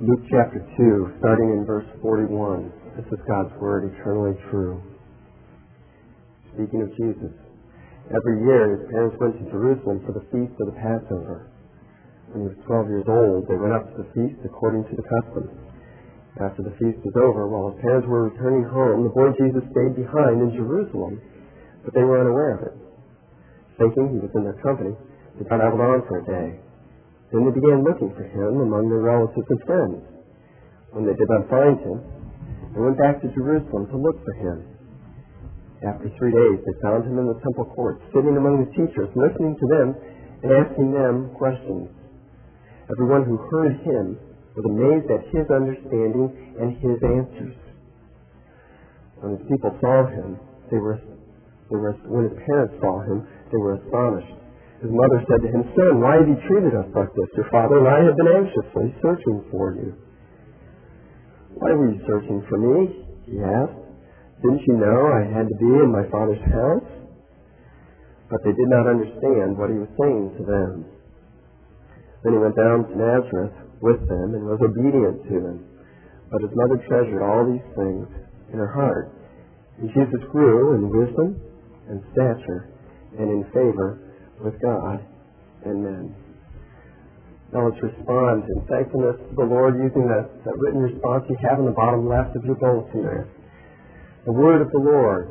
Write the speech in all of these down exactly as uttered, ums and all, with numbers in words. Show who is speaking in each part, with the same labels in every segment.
Speaker 1: Luke chapter two, starting in verse forty-one. This is God's Word, eternally true. Speaking of Jesus, every year his parents went to Jerusalem for the feast of the Passover. When he was twelve years old, they went up to the feast according to the custom. After the feast was over, while his parents were returning home, the boy Jesus stayed behind in Jerusalem, but they were unaware of it. Thinking he was in their company, they traveled on for a day. Then they began looking for him among their relatives and friends. When they did not find him, they went back to Jerusalem to look for him. After three days, they found him in the temple courts, sitting among the teachers, listening to them and asking them questions. Everyone who heard him was amazed at his understanding and his answers. When his people saw him, they were, they were when his parents saw him, they were astonished. His mother said to him, "Son, why have you treated us like this? Your father and I have been anxiously searching for you." "Why were you searching for me?" he asked. "Didn't you know I had to be in my father's house?" But they did not understand what he was saying to them. Then he went down to Nazareth with them and was obedient to them. But his mother treasured all these things in her heart. And Jesus grew in wisdom and stature and in favor with God and men. Now let's respond in thankfulness to the Lord using that, that written response you have in the bottom left of your bulletin there. The word of the Lord.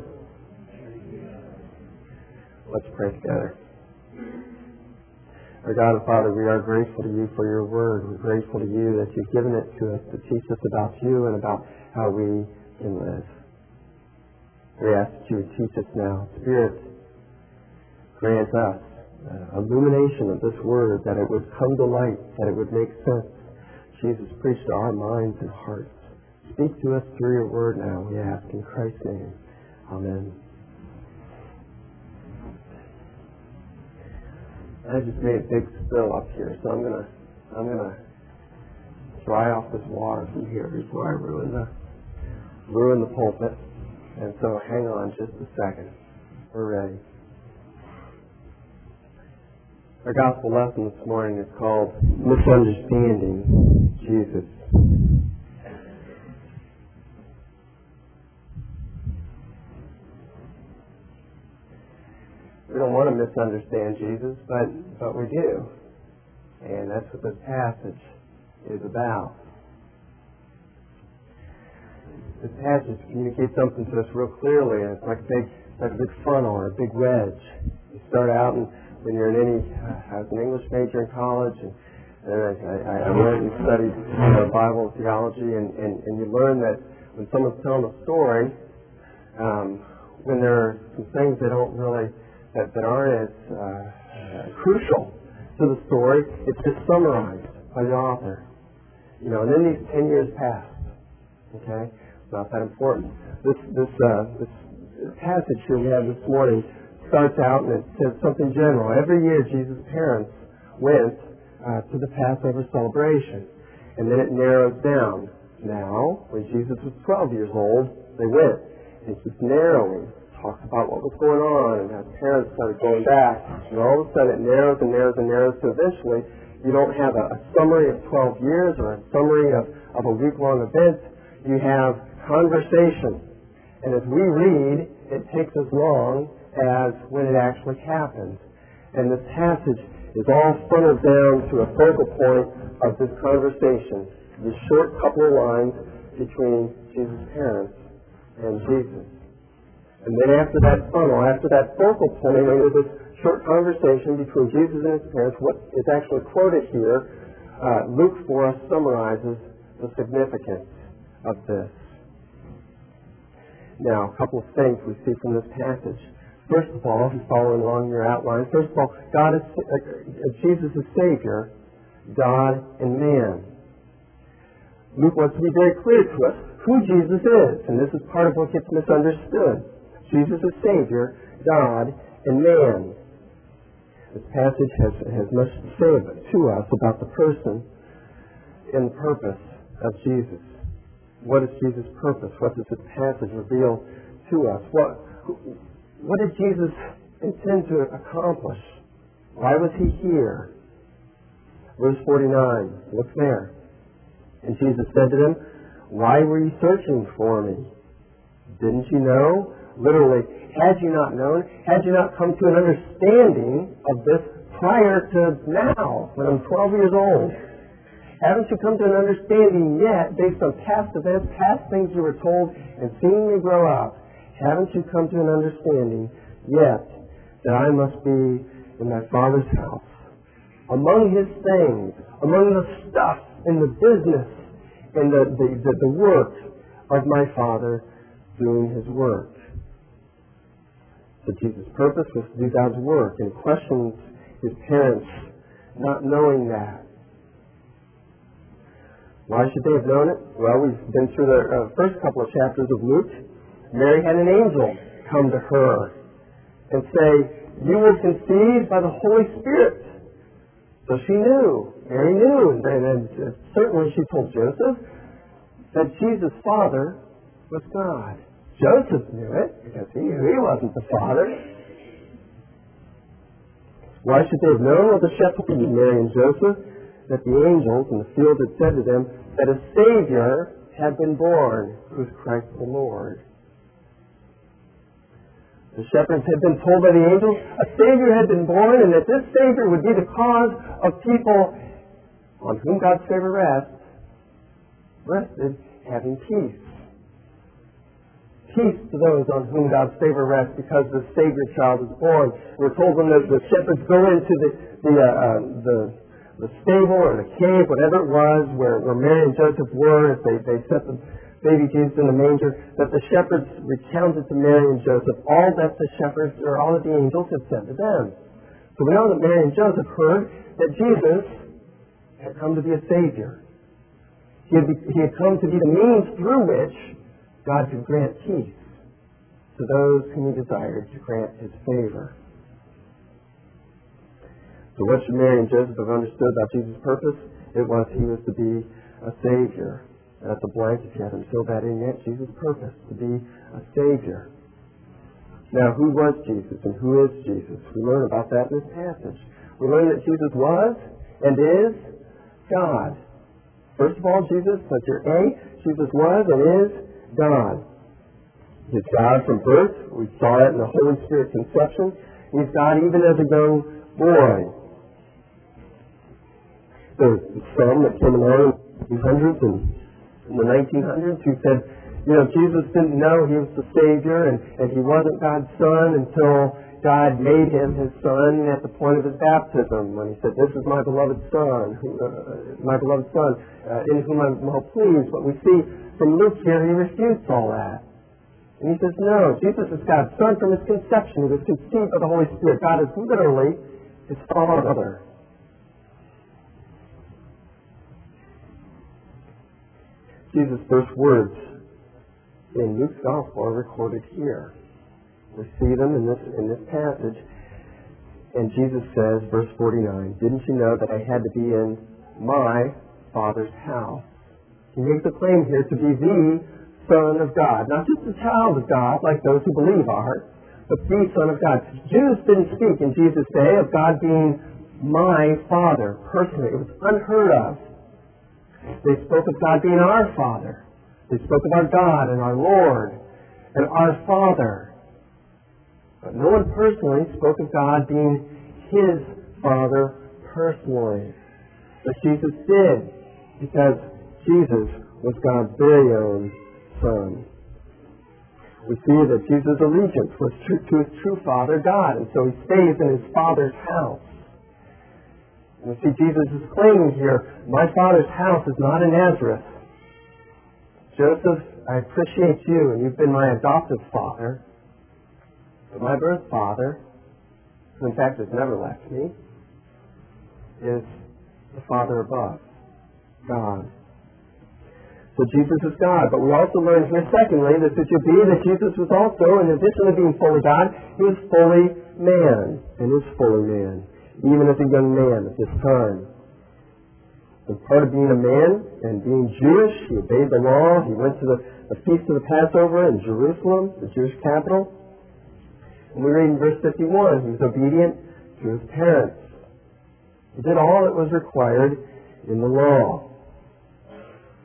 Speaker 1: Let's pray together. Our God and Father, we are grateful to you for your word. We're grateful to you that you've given it to us to teach us about you and about how we can live. We ask that you would teach us now. Spirit, grant us uh, illumination of this word, that it would come to light, that it would make sense. Jesus, preach to our minds and hearts. Speak to us through your word now, we ask in Christ's name. Amen. I just made a big spill up here, so I'm gonna I'm gonna dry off this water from here before I ruin the ruin the pulpit. And so hang on just a second. We're ready. Our gospel lesson this morning is called Misunderstanding Jesus. We don't want to misunderstand Jesus, but, but we do. And that's what this passage is about. This passage communicates something to us real clearly, and it's like a big, like a big funnel or a big wedge. You start out, and when you're in any, uh, I was an English major in college, and, and I, I, I went and studied you know, Bible and theology, and, and, and you learn that when someone's telling a story, um, when there are some things that don't really That, that aren't as uh, uh, crucial to the story, it's just summarized by the author. You know, and then these ten years pass. Okay, not that important. This this uh, this passage here we have this morning starts out and it says something general. Every year, Jesus' parents went uh, to the Passover celebration, and then it narrows down. Now, when Jesus was twelve years old, they went, and it keeps narrowing. Talks about what was going on, and as parents started going back, and all of a sudden it narrows and narrows and narrows, so eventually you don't have a, a summary of twelve years or a summary of, of a week-long event. You have conversation. And as we read, it takes as long as when it actually happened. And this passage is all funneled down to a focal point of this conversation, this short couple of lines between Jesus' parents and Jesus. And then after that funnel, after that focal point, into this short conversation between Jesus and his parents, what is actually quoted here, uh, Luke for us summarizes the significance of this. Now, a couple of things we see from this passage. First of all, if you're following along your outline, first of all, God is, uh, Jesus is Savior, God and man. Luke wants to be very clear to us who Jesus is, and this is part of what gets misunderstood. Jesus is Savior, God, and man. This passage has, has much to say to us about the person and the purpose of Jesus. What is Jesus' purpose? What does this passage reveal to us? What, what did Jesus intend to accomplish? Why was he here? Verse forty-nine, look there. And Jesus said to them, "Why were you searching for me? Didn't you know?" Literally, had you not known, had you not come to an understanding of this prior to now, when I'm twelve years old? Haven't you come to an understanding yet, based on past events, past things you were told, and seeing me grow up? Haven't you come to an understanding yet that I must be in my Father's house, among His things, among the stuff and the business and the, the, the, the work of my Father, doing His work? So Jesus' purpose was to do God's work, and questions his parents not knowing that. Why should they have known it? Well, we've been through the uh, first couple of chapters of Luke. Mary had an angel come to her and say, "You will conceive by the Holy Spirit." So she knew. Mary knew. And, and uh, certainly she told Joseph that Jesus' father was God. Joseph knew it because he knew he wasn't the father. Why should they have known? Well, the shepherds, Mary and Joseph, that the angels in the field had said to them that a Savior had been born, who is Christ the Lord. The shepherds had been told by the angels a Savior had been born, and that this Savior would be the cause of people on whom God's favor rests, rested, having peace. Peace to those on whom God's favor rests, because the Savior child is born. We're told when the, the shepherds go into the the, uh, uh, the the stable or the cave, whatever it was, where, where Mary and Joseph were, as they, they set the baby Jesus in the manger, that the shepherds recounted to Mary and Joseph all that the shepherds, or all that the angels had said to them. So we know that Mary and Joseph heard that Jesus had come to be a Savior. He had, be, he had come to be the means through which God could grant peace to those whom He desired to grant His favor. So what should Mary and Joseph have understood about Jesus' purpose? It was He was to be a Savior. That's a blank if you haven't filled that in yet. Jesus' purpose, to be a Savior. Now, who was Jesus and who is Jesus? We learn about that in this passage. We learn that Jesus was and is God. First of all, Jesus, that's your A, Jesus was and is God. He's God from birth. We saw that in the Holy Spirit conception. He's God even as a young boy. There was some that came along in the hundreds and in the nineteen hundreds who said, you know, Jesus didn't know He was the Savior, and, and He wasn't God's Son until God made Him His Son at the point of His baptism, when He said, "This is my beloved Son, who, uh, my beloved Son, uh, in whom I'm well pleased." But we see from Luke here, he refutes all that. And he says, no, Jesus is God's Son from His conception. He was conceived by the Holy Spirit. God is literally His Father. Jesus' first words in Luke's Gospel are recorded here. We see them in this in this passage. And Jesus says, verse forty-nine, "Didn't you know that I had to be in my Father's house?" He makes a claim here to be the Son of God. Not just a child of God, like those who believe are, but the Son of God. Jews didn't speak in Jesus' day of God being my Father, personally. It was unheard of. They spoke of God being our Father. They spoke of our God and our Lord and our Father. But no one personally spoke of God being His Father personally. But Jesus did, because Jesus was God's very own Son. We see that Jesus' allegiance was true to His true Father, God, and so He stays in His Father's house. And we see Jesus is claiming here, my Father's house is not in Nazareth. Joseph, I appreciate you, and you've been my adoptive father. But my birth father, who in fact has never left me, is the Father above, God. So Jesus is God. But we also learn here, secondly, that it should be that Jesus was also, in addition to being fully God, He was fully man, and is fully man, even as a young man at this time. And part of being a man and being Jewish, he obeyed the law. He went to the, the Feast of the Passover in Jerusalem, the Jewish capital. And we read in verse fifty-one, he was obedient to his parents. He did all that was required in the law.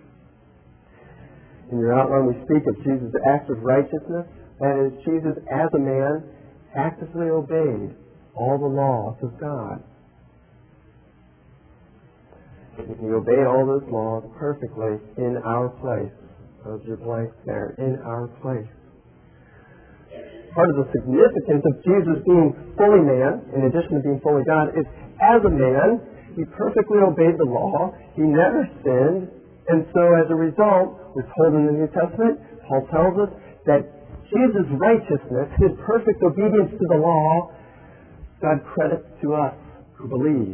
Speaker 1: In your outline, we speak of Jesus' acts of righteousness. That is, Jesus, as a man, actively obeyed all the laws of God. He obeyed all those laws perfectly in our place. Those are your blanks there. In our place. Part of the significance of Jesus being fully man, in addition to being fully God, is as a man, he perfectly obeyed the law. He never sinned. And so as a result, we're told in the New Testament, Paul tells us that Jesus' righteousness, his perfect obedience to the law, God credits to us who believe.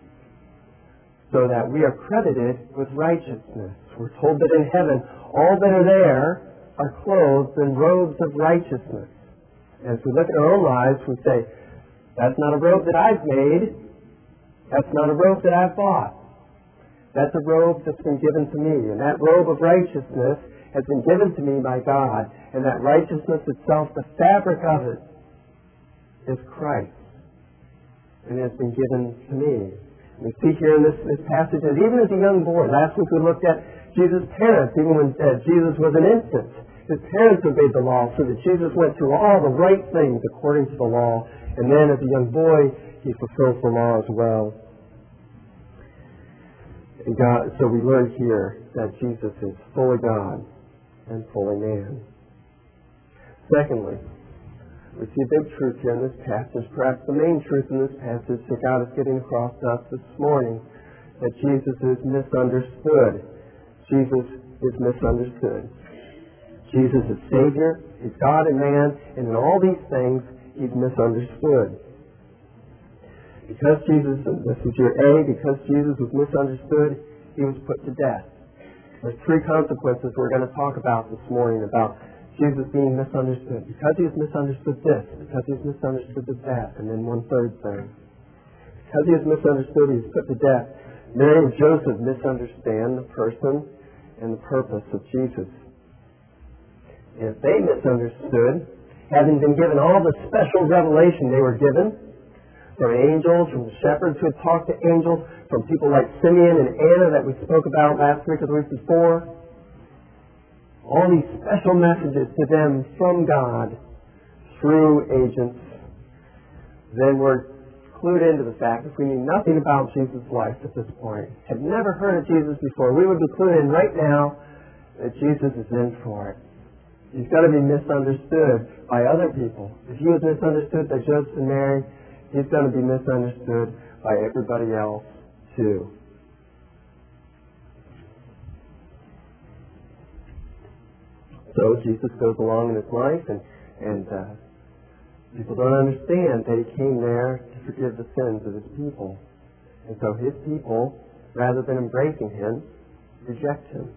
Speaker 1: So that we are credited with righteousness. We're told that in heaven, all that are there are clothed in robes of righteousness. And as we look at our own lives, we say, that's not a robe that I've made. That's not a robe that I've bought. That's a robe that's been given to me. And that robe of righteousness has been given to me by God. And that righteousness itself, the fabric of it, is Christ. And it has been given to me. We see here in this, this passage that even as a young boy, last week we looked at Jesus' parents, even when uh, Jesus was an infant. His parents obeyed the law so that Jesus went through all the right things according to the law. And then as a young boy, he fulfills the law as well. And God, so we learn here that Jesus is fully God and fully man. Secondly, we see a big truth here in this passage, perhaps the main truth in this passage that God is getting across to us this morning, that Jesus is misunderstood. Jesus is misunderstood. Jesus is Savior, He's God and man, and in all these things, He's misunderstood. Because Jesus, this is your A, because Jesus was misunderstood, He was put to death. There's three consequences we're going to talk about this morning about Jesus being misunderstood. Because He was misunderstood this, because He was misunderstood that, and then one third thing. Because He was misunderstood, He was put to death. Mary and Joseph misunderstand the person and the purpose of Jesus. And if they misunderstood, having been given all the special revelation they were given, from angels, from the shepherds who had talked to angels, from people like Simeon and Anna that we spoke about last week or the week before, all these special messages to them from God through agents, then we're clued into the fact if we knew nothing about Jesus' life at this point, had never heard of Jesus before, we would be clued in right now that Jesus is in for it. He's going to be misunderstood by other people. If He was misunderstood by Joseph and Mary, He's going to be misunderstood by everybody else too. So Jesus goes along in His life, and, and uh, people don't understand that He came there to forgive the sins of His people. And so His people, rather than embracing Him, reject Him.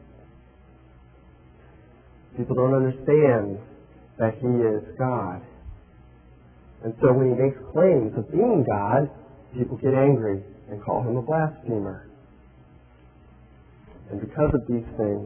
Speaker 1: People don't understand that He is God. And so when He makes claims of being God, people get angry and call Him a blasphemer. And because of these things,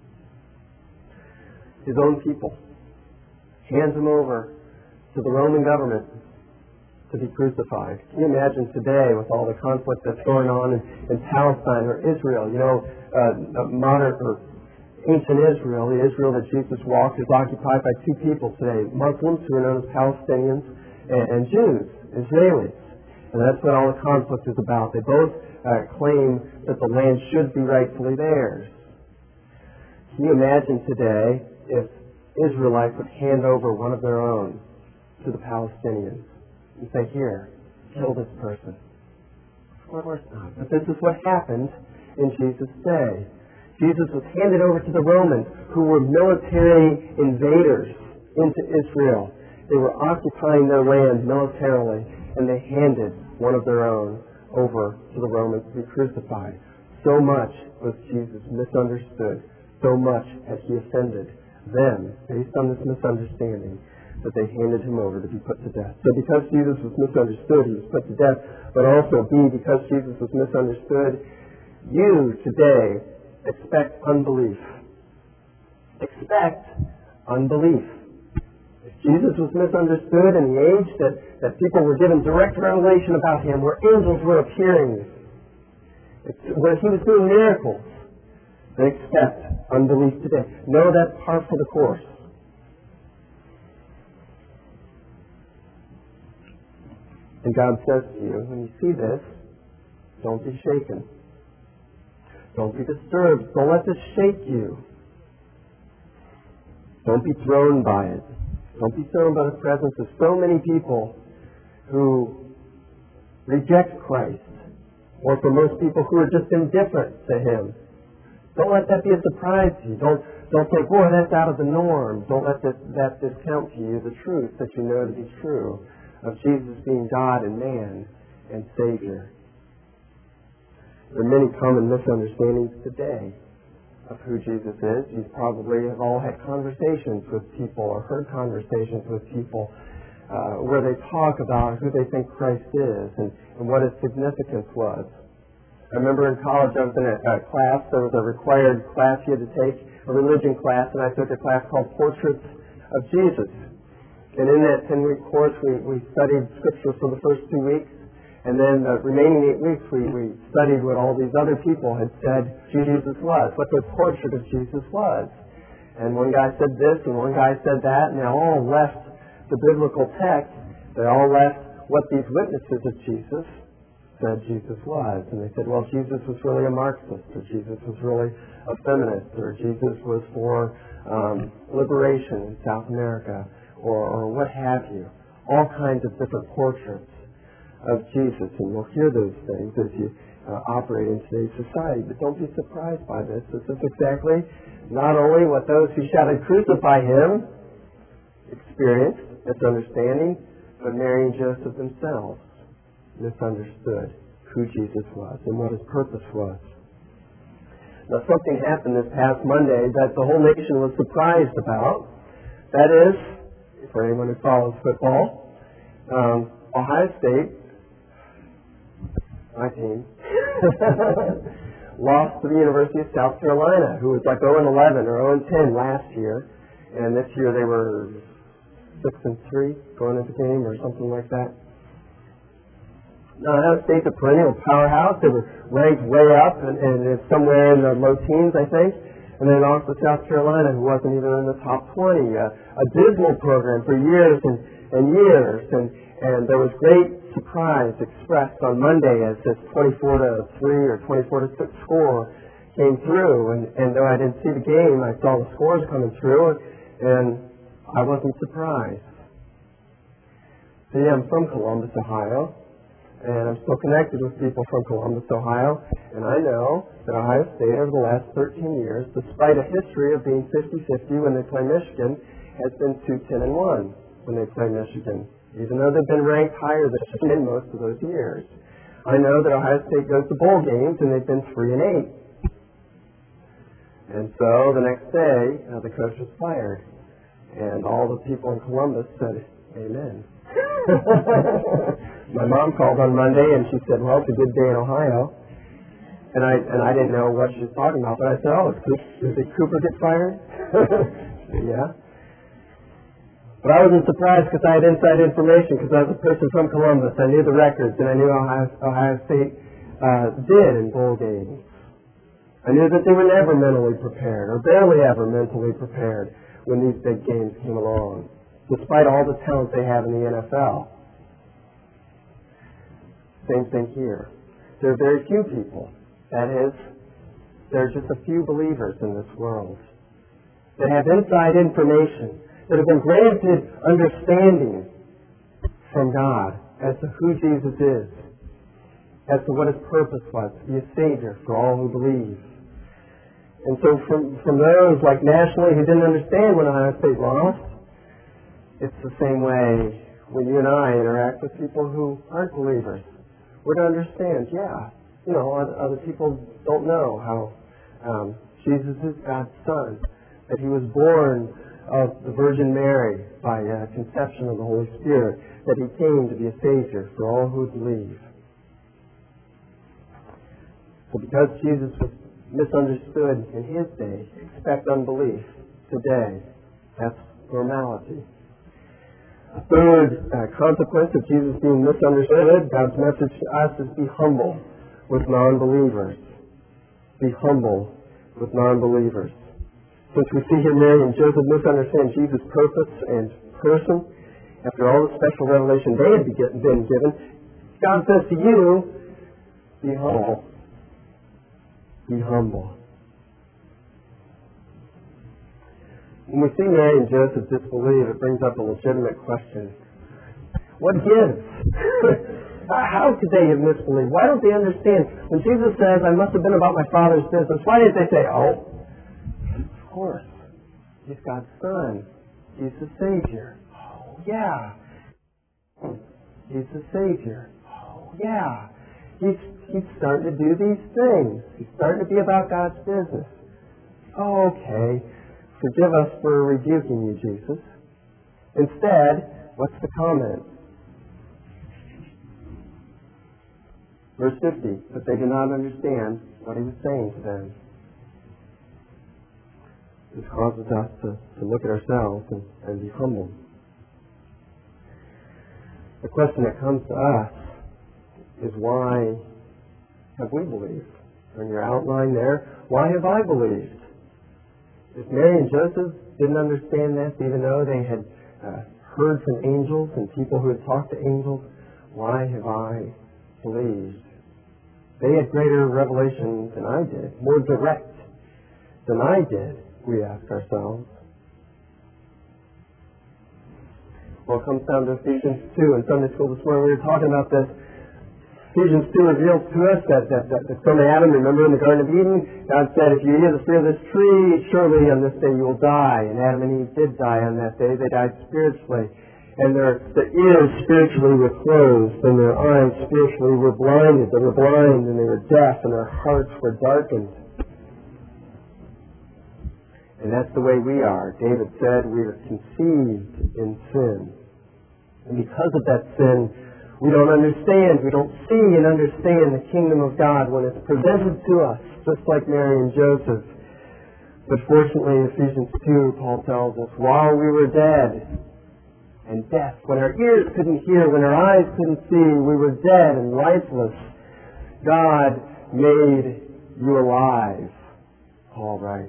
Speaker 1: His own people hands Him over to the Roman government to be crucified. Can you imagine today with all the conflict that's going on in, in Palestine or Israel? You know, uh, modern or ancient Israel, the Israel that Jesus walked, is occupied by two people today, Muslims who are known as Palestinians and, and Jews, Israelis. And that's what all the conflict is about. They both uh, claim that the land should be rightfully theirs. Can you imagine today if Israelites would hand over one of their own to the Palestinians and say, here, kill this person? Of course not. But this is what happened in Jesus' day. Jesus was handed over to the Romans, who were military invaders into Israel. They were occupying their land militarily, and they handed one of their own over to the Romans to be crucified. So much was Jesus misunderstood. So much had He offended them, based on this misunderstanding, that they handed Him over to be put to death. So because Jesus was misunderstood, He was put to death. But also, B, because Jesus was misunderstood, you today expect unbelief. Expect unbelief. If Jesus was misunderstood in the age that, that people were given direct revelation about Him, where angels were appearing, where He was doing miracles, they expect unbelief today. Know that's par for the course. And God says to you, when you see this, don't be shaken. Don't be disturbed. Don't let this shake you. Don't be thrown by it. Don't be thrown by the presence of so many people who reject Christ, or for most people who are just indifferent to Him. Don't let that be a surprise to you. Don't don't think, boy, that's out of the norm. Don't let this, that discount to you the truth that you know to be true of Jesus being God and man and Savior. There are many common misunderstandings today of who Jesus is. You probably have all had conversations with people or heard conversations with people uh, where they talk about who they think Christ is and, and what His significance was. I remember in college I was in a, a class, there was a required class you had to take, a religion class, and I took a class called Portraits of Jesus. And in that ten-week course we, we studied Scripture for the first two weeks, and then the remaining eight weeks we, we studied what all these other people had said Jesus was, what their portrait of Jesus was. And one guy said this, and one guy said that, and they all left the biblical text, they all left what these witnesses of Jesus said Jesus was. And they said, well, Jesus was really a Marxist, or Jesus was really a feminist, or Jesus was for um, liberation in South America, or, or what have you. All kinds of different portraits of Jesus. And you'll hear those things as you uh, operate in today's society. But don't be surprised by this. This is exactly not only what those who shouted, crucify Him, experienced, its understanding, but Mary and Joseph themselves misunderstood who Jesus was and what His purpose was. Now, something happened this past Monday that the whole nation was surprised about. That is, for anyone who follows football, um, Ohio State, my team, lost to the University of South Carolina, who was like oh and eleven or oh and ten last year, and this year they were six and three going into the game or something like that. Now, Ohio State's a perennial powerhouse. They were ranked way up, and, and it's somewhere in the low teens, I think. And then lost to South Carolina, who wasn't even in the top twenty. Uh, a dismal program for years and, and years. And, and there was great surprise expressed on Monday as this twenty-four to three or twenty-four to six score came through. And, and though I didn't see the game, I saw the scores coming through, and I wasn't surprised. See, I'm from Columbus, Ohio. And I'm still connected with people from Columbus, Ohio. And I know that Ohio State over the last thirteen years, despite a history of being fifty-fifty when they play Michigan, has been two ten and one when they play Michigan, even though they've been ranked higher than Michigan most of those years. I know that Ohio State goes to bowl games and they've been three and eight. And so the next day, uh, the coach was fired. And all the people in Columbus said, amen. My mom called on Monday and she said, well, it's a good day in Ohio. And I and I didn't know what she was talking about, but I said, oh, is did Cooper get fired? Said, yeah. But I wasn't surprised because I had inside information, because I was a person from Columbus. I knew the records, and I knew Ohio, Ohio State uh, did in bowl games. I knew that they were never mentally prepared, or barely ever mentally prepared when these big games came along, despite all the talent they have in the N F L. Same thing here. There are very few people. That is, there are just a few believers in this world that have inside information, that have been granted understanding from God as to who Jesus is, as to what His purpose was, to be a Savior for all who believe. And so from, from those, like nationally, who didn't understand when Ohio State lost, it's the same way when you and I interact with people who aren't believers. We're to understand, yeah, you know, other people don't know how um, Jesus is God's Son, that He was born of the Virgin Mary by uh, conception of the Holy Spirit, that He came to be a Savior for all who believe. So because Jesus was misunderstood in His day, expect unbelief today. That's normality. The third uh, consequence of Jesus being misunderstood, God's message to us is be humble with non-believers. Be humble with non-believers. Since we see here Mary and Joseph misunderstand Jesus' purpose and person, after all the special revelation they had been given, God says to you, be humble. Be humble. When we see Mary and Joseph disbelieve, it brings up a legitimate question. What gives? How could they have misbelieved? Why don't they understand? When Jesus says, I must have been about my Father's business, why did they say, oh, of course, He's God's Son. He's the Savior. Oh, yeah. He's the Savior. Oh, yeah. He's, he's starting to do these things. He's starting to be about God's business. Oh, okay. Forgive us for rebuking you, Jesus. Instead, what's the comment? Verse fifty, but they did not understand what he was saying to them. This causes us to, to look at ourselves and, and be humble. The question that comes to us is, why have we believed? On your outline there, why have I believed? If Mary and Joseph didn't understand this, even though they had uh, heard from angels and people who had talked to angels, why have I believed? They had greater revelation than I did, more direct than I did, we ask ourselves. Well, it comes down to Ephesians two. In Sunday school this morning, we were talking about this. Ephesians two reveals to us that, that, that, that from Adam, remember in the Garden of Eden, God said, if you eat of the fruit of this tree, surely on this day you will die. And Adam and Eve did die on that day. They died spiritually. And their, their ears spiritually were closed, and their eyes spiritually were blinded. They were blind, and they were deaf, and their hearts were darkened. And that's the way we are. David said we are conceived in sin. And because of that sin, we don't understand, we don't see and understand the kingdom of God when it's presented to us, just like Mary and Joseph. But fortunately, in Ephesians two, Paul tells us, while we were dead and deaf, when our ears couldn't hear, when our eyes couldn't see, we were dead and lifeless, God made you alive, Paul writes.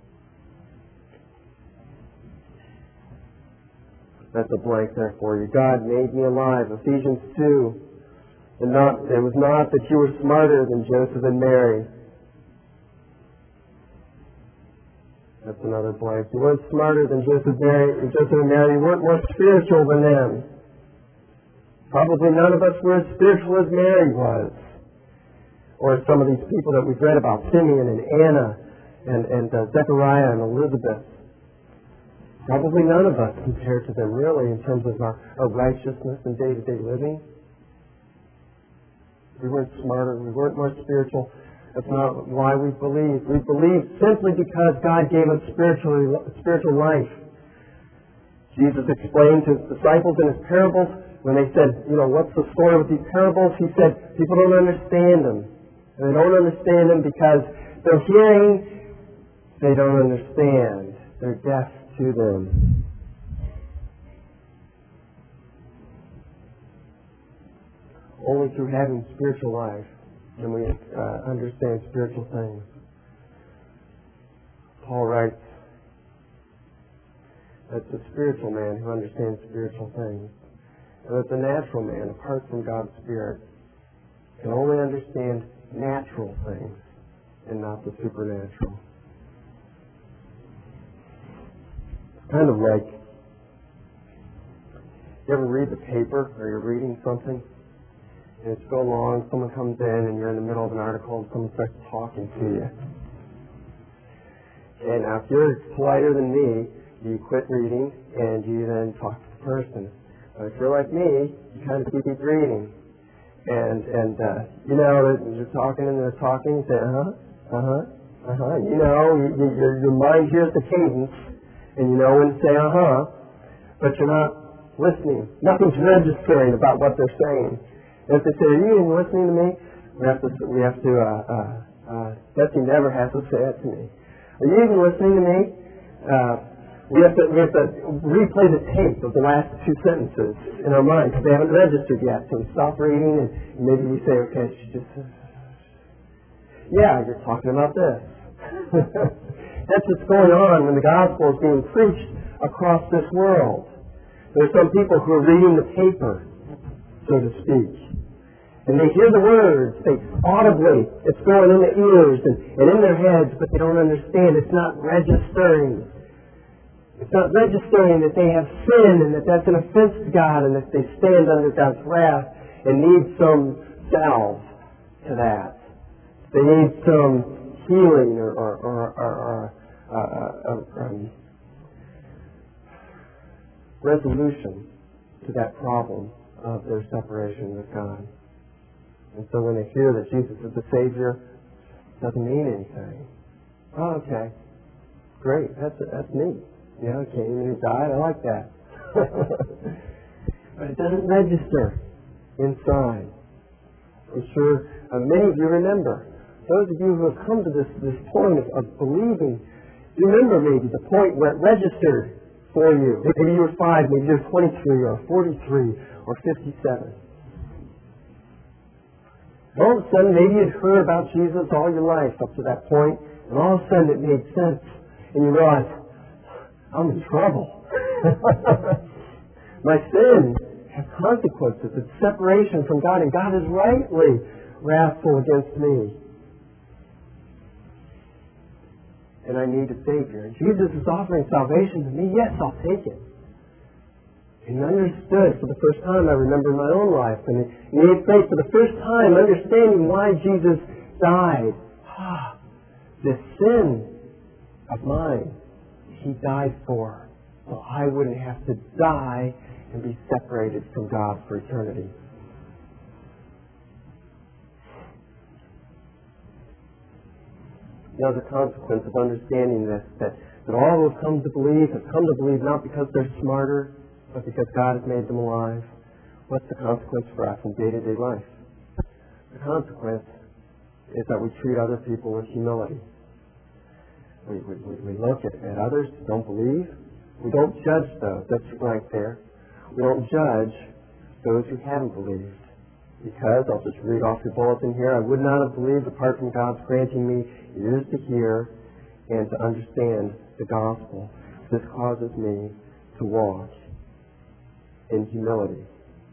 Speaker 1: That's a blank there for you. God made me alive. Ephesians two. And not, it was not that you were smarter than Joseph and Mary. That's another blank. You weren't smarter than Joseph, Mary, Joseph and Mary. You weren't more spiritual than them. Probably none of us were as spiritual as Mary was. Or some of these people that we've read about, Simeon and Anna and, and uh, Zechariah and Elizabeth. Probably none of us compared to them, really, in terms of our, our righteousness and day-to-day living. We weren't smarter. We weren't more spiritual. That's not why we believed. We believed simply because God gave us spiritual, spiritual life. Jesus explained to his disciples in his parables, when they said, you know, what's the story with these parables? He said, people don't understand them. And they don't understand them because they're hearing, they don't understand. They're deaf to them. Only through having spiritual life can we uh, understand spiritual things. Paul writes that the spiritual man who understands spiritual things, and that the natural man, apart from God's Spirit, can only understand natural things and not the supernatural. Kind of like, you ever read the paper or you're reading something and it's go along, someone comes in and you're in the middle of an article and someone starts talking to you. And now if you're politer than me, you quit reading and you then talk to the person. But if you're like me, you kind of keep reading. And, and uh, you know, you're talking and they're talking, you say, uh-huh, uh-huh, uh-huh. You know, you, you, your, your mind hears the cadence. And you know when to say, uh-huh, but you're not listening. Nothing's registering about what they're saying. And if they say, are you even listening to me? We have to, we have to, uh, uh, uh, Betsy never has to say that to me. Are you even listening to me? Uh, we have to, we have to replay the tape of the last two sentences in our mind because they haven't registered yet. So we stop reading and maybe we say, okay, she just, yeah, you're talking about this. That's what's going on when the gospel is being preached across this world. There are some people who are reading the paper, so to speak. And they hear the words, they audibly, it's going in their ears and, and in their heads, but they don't understand. It's not registering. It's not registering that they have sin and that that's an offense to God and that they stand under God's wrath and need some salve to that. They need some healing or, or, or, or, or uh, uh, um, resolution to that problem of their separation with God. And so when they hear that Jesus is the Savior, it doesn't mean anything. Oh, okay. Great. That's that's neat. Yeah, came and he died. I like that. But it doesn't register inside. I'm sure uh, many of you remember. Those of you who have come to this, this point of, of believing, you remember maybe the point where it registered for you. Maybe you were five, maybe you were twenty-three or forty-three or fifty-seven. All of a sudden, maybe you'd heard about Jesus all your life up to that point, and all of a sudden it made sense, and you realize, I'm in trouble. My sin has consequences. It's separation from God, and God is rightly wrathful against me. And I need a Savior. And Jesus is offering salvation to me. Yes, I'll take it. And he understood for the first time, I remember in my own life, and he had faith for the first time, understanding why Jesus died. Ah, this sin of mine, he died for, so I wouldn't have to die and be separated from God for eternity. You know, the consequence of understanding this, that, that all who have come to believe have come to believe not because they're smarter, but because God has made them alive. What's the consequence for us in day-to-day life? The consequence is that we treat other people with humility. We, we, we look at, at others who don't believe. We don't judge those. That's right there. We don't judge those who haven't believed. Because, I'll just read off your bulletin here, I would not have believed apart from God's granting me ears to hear and to understand the gospel. This causes me to walk in humility.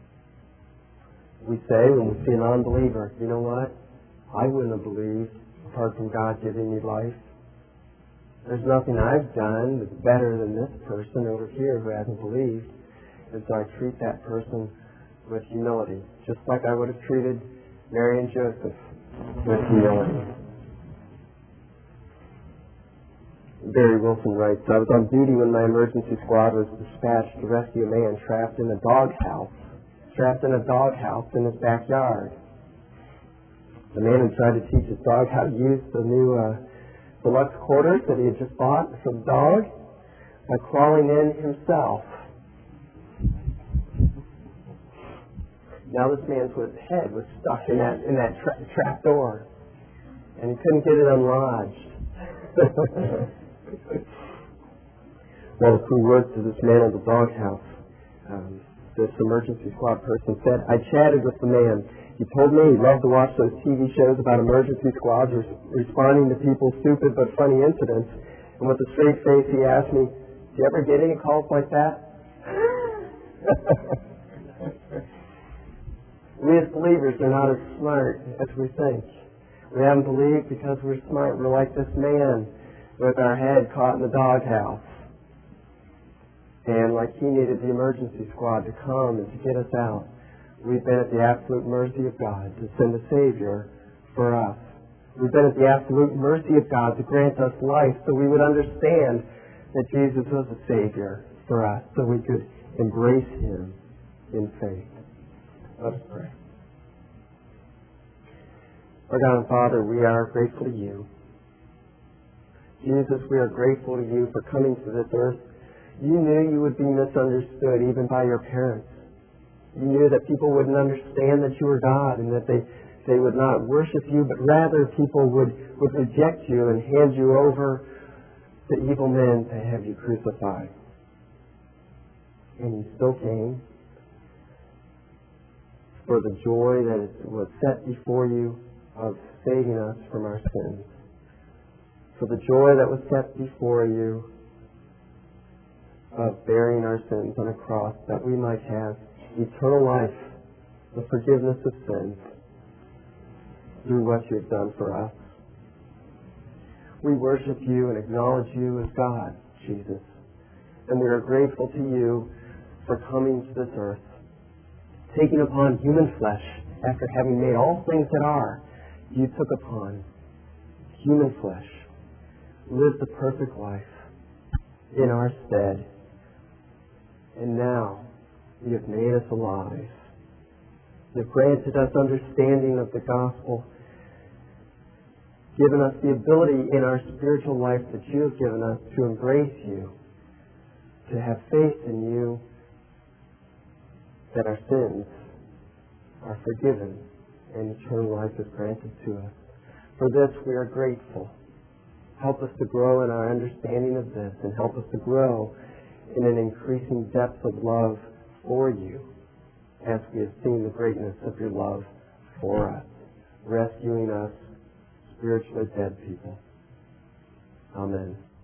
Speaker 1: We say when we see an unbeliever, you know what? I wouldn't have believed apart from God giving me life. There's nothing I've done that's better than this person over here who hasn't believed. And so I treat that person with humility, just like I would have treated Mary and Joseph with humility. Barry Wilson writes, I was on duty when my emergency squad was dispatched to rescue a man trapped in a doghouse, trapped in a doghouse in his backyard. The man had tried to teach his dog how to use the new uh, deluxe quarters that he had just bought for the dog by crawling in himself. Now this man's head was stuck in that in that tra- trap door, and he couldn't get it unlodged. Well, the crew worked to dismantle the doghouse. Um, this emergency squad person said, I chatted with the man. He told me he loved to watch those T V shows about emergency squads res- responding to people's stupid but funny incidents. And with a straight face, he asked me, do you ever get any calls like that? We as believers are not as smart as we think. We haven't believed because we're smart. We're like this man with our head caught in the doghouse. And like he needed the emergency squad to come and to get us out, we've been at the absolute mercy of God to send a Savior for us. We've been at the absolute mercy of God to grant us life so we would understand that Jesus was a Savior for us, so we could embrace Him in faith. Let us pray. Our God and Father, we are grateful to You. Jesus, we are grateful to You for coming to this earth. You knew You would be misunderstood even by Your parents. You knew that people wouldn't understand that You were God and that they, they would not worship You, but rather people would, would reject You and hand You over to evil men to have You crucified. And You still came for the joy that was set before You of saving us from our sins. for the joy that was set before you of bearing our sins on a cross, that we might have eternal life, the forgiveness of sins, through what you've done for us. We worship you and acknowledge you as God, Jesus. And we are grateful to you for coming to this earth, taking upon human flesh after having made all things that are. You took upon human flesh, lived the perfect life in our stead, and now you have made us alive. You have granted us understanding of the gospel, given us the ability in our spiritual life that you have given us to embrace you, to have faith in you, that our sins are forgiven and eternal life is granted to us. For this we are grateful. Help us to grow in our understanding of this, and help us to grow in an increasing depth of love for you as we have seen the greatness of your love for us, rescuing us, spiritually dead people. Amen.